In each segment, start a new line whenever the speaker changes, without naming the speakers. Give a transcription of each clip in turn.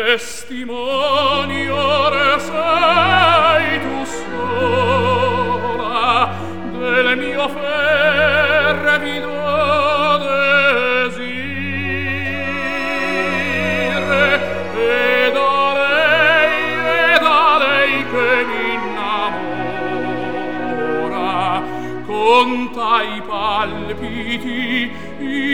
Testimonior sei tu sola del mio fervido desir, ed a lei che m'innamora conta i palpiti, i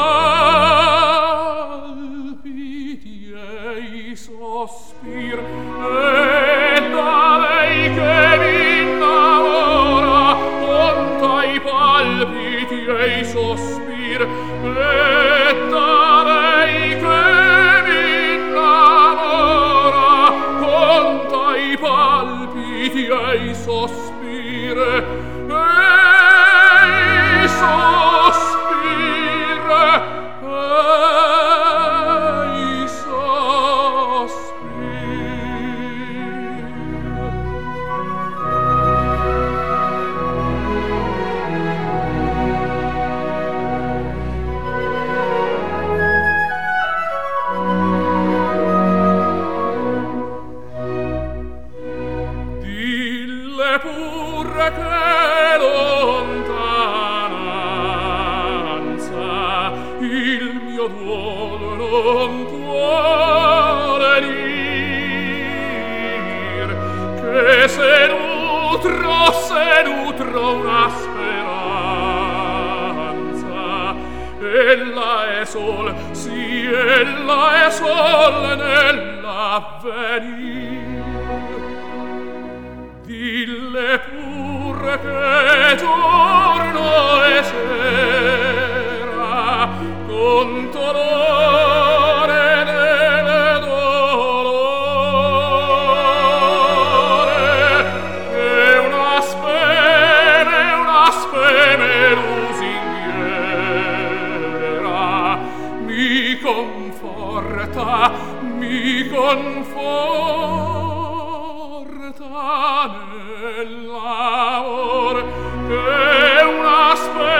palpiti e i sospir, ed a lei che m'innamora conta i palpiti e i sospir, ed a lei che m'innamora conta i palpiti e i sospir, e i sospir, e i dille pure che lontananza il mio duolo non vuole dir, che se nutro una speranza, ella è sol, sì, ella è sol nell'avvenir. Dille pure che giorno e sera con dolore nel dolore e una speme lusinghiera mi conforta nell'amor che una speme